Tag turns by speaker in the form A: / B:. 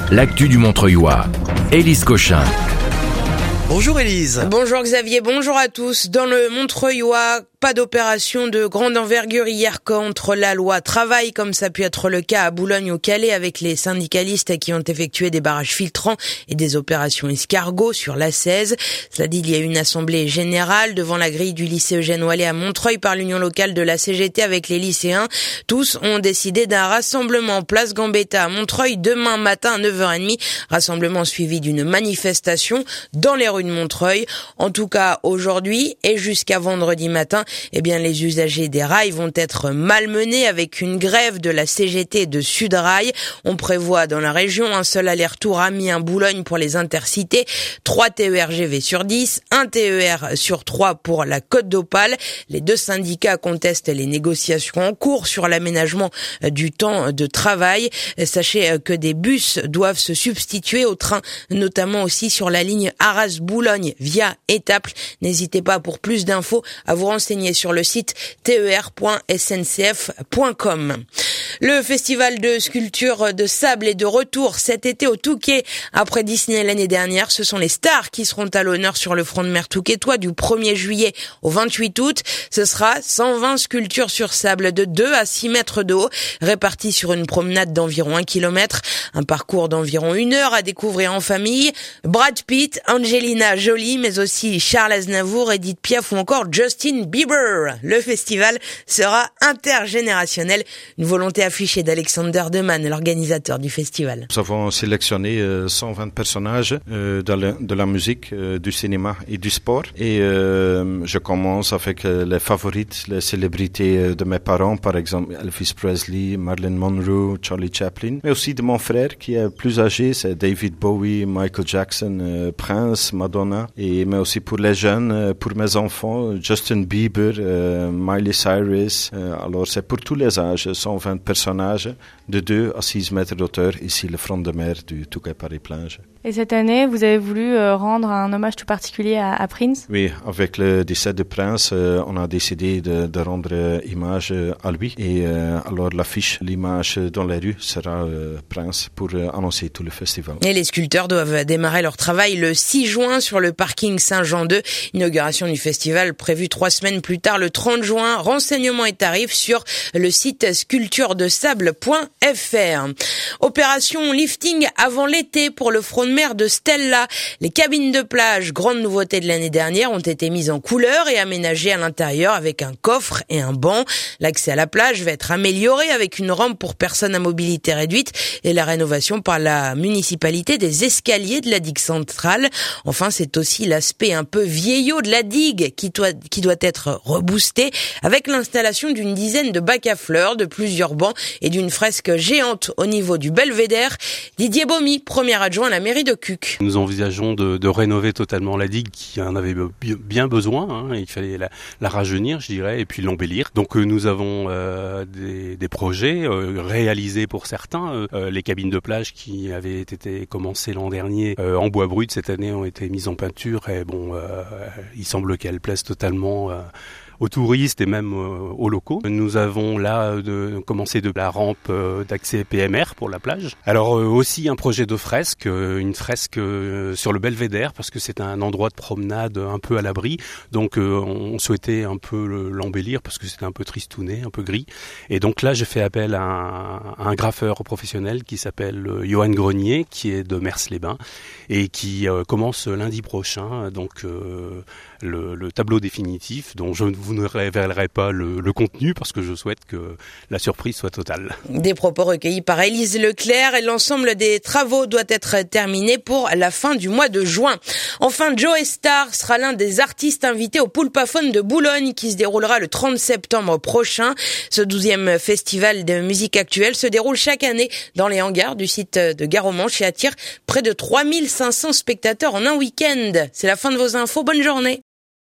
A: l'actu du Montreuilois. Élise Cochin.
B: Bonjour Élise.
C: Bonjour Xavier, bonjour à tous. Dans le Montreuilois, pas d'opération de grande envergure hier contre la loi travail, comme ça a pu être le cas à Boulogne au Calais avec les syndicalistes qui ont effectué des barrages filtrants et des opérations escargots sur l'A16. Cela dit, il y a eu une assemblée générale devant la grille du lycée Eugène Wallet à Montreuil par l'union locale de la CGT avec les lycéens. Tous ont décidé d'un rassemblement place Gambetta à Montreuil demain matin à 9h30. Rassemblement suivi d'une manifestation dans les rues de Montreuil. En tout cas, aujourd'hui et jusqu'à vendredi matin, les usagers des rails vont être malmenés avec une grève de la CGT et de Sudrail. On prévoit dans la région un seul aller-retour Amiens-Boulogne pour les intercités, 3 TER-GV sur 10, 1 TER sur 3 pour la Côte d'Opale. Les deux syndicats contestent les négociations en cours sur l'aménagement du temps de travail. Sachez que des bus doivent se substituer aux trains, notamment aussi sur la ligne Arras-Boulogne via Étaples. N'hésitez pas pour plus d'infos à vous renseigner sur le site ter.sncf.com. Le festival de sculpture de sable est de retour cet été au Touquet. Après Disney l'année dernière, ce sont les stars qui seront à l'honneur sur le front de mer touquetois du 1er juillet au 28 août. Ce sera 120 sculptures sur sable de 2 à 6 mètres de haut, réparties sur une promenade d'environ 1 kilomètre. Un parcours d'environ 1 heure à découvrir en famille. Brad Pitt, Angelina Jolie, mais aussi Charles Aznavour, Edith Piaf ou encore Justin Bieber. Le festival sera intergénérationnel, une volonté affichée d'Alexander Deman, l'organisateur du festival.
D: Nous avons sélectionné 120 personnages de la musique, du cinéma et du sport. Et je commence avec les favorites, les célébrités de mes parents, par exemple Elvis Presley, Marilyn Monroe, Charlie Chaplin. Mais aussi de mon frère qui est plus âgé, c'est David Bowie, Michael Jackson, Prince, Madonna. Mais aussi pour les jeunes, pour mes enfants, Justin Bieber, Miley Cyrus. Alors c'est pour tous les âges, 120 personnages de 2 à 6 mètres d'auteur, ici le front de mer du Touquet Paris-Plage.
E: Et cette année, vous avez voulu rendre un hommage tout particulier à Prince?
D: Oui, avec le décès de Prince, on a décidé de rendre hommage à lui. Et alors l'affiche, l'image dans les rues sera Prince pour annoncer tout le festival.
C: Et les sculpteurs doivent démarrer leur travail le 6 juin sur le parking Saint-Jean-II. Inauguration du festival prévue 3 semaines plus tard, le 30 juin. Renseignements et tarifs sur le site sculpturedesable.fr. Opération lifting avant l'été pour le front de mer de Stella. Les cabines de plage, grande nouveauté de l'année dernière, ont été mises en couleur et aménagées à l'intérieur avec un coffre et un banc. L'accès à la plage va être amélioré avec une rampe pour personnes à mobilité réduite et la rénovation par la municipalité des escaliers de la digue centrale. Enfin, c'est aussi l'aspect un peu vieillot de la digue qui doit être reboosté avec l'installation d'une dizaine de bacs à fleurs, de plusieurs bancs et d'une fresque géante au niveau du belvédère. Didier Baumy, premier adjoint à la mairie de Cuques.
F: Nous envisageons de rénover totalement la digue qui en avait bien besoin. Il fallait la rajeunir, je dirais, et puis l'embellir. Donc nous avons des projets réalisés pour certains. Les cabines de plage qui avaient été commencées l'an dernier en bois brut, cette année ont été mises en peinture. Et il semble qu'elles plaisent totalement aux touristes et même aux locaux. Nous avons là commencé de la rampe d'accès PMR pour la plage. Alors aussi un projet de fresque, une fresque sur le belvédère parce que c'est un endroit de promenade un peu à l'abri. Donc on souhaitait un peu l'embellir parce que c'était un peu tristouné, un peu gris. Et donc là j'ai fait appel à un graffeur professionnel qui s'appelle Johan Grenier, qui est de Mers-les-Bains et qui commence lundi prochain. Donc le tableau définitif dont je vous ne révélerai pas le contenu parce que je souhaite que la surprise soit totale.
C: Des propos recueillis par Élise Leclerc et l'ensemble des travaux doit être terminé pour la fin du mois de juin. Enfin, Joe Star sera l'un des artistes invités au Poulpaphone de Boulogne qui se déroulera le 30 septembre prochain. Ce 12e festival de musique actuelle se déroule chaque année dans les hangars du site de Gare-aux-Manches et attire près de 3500 spectateurs en un week-end. C'est la fin de vos infos. Bonne journée.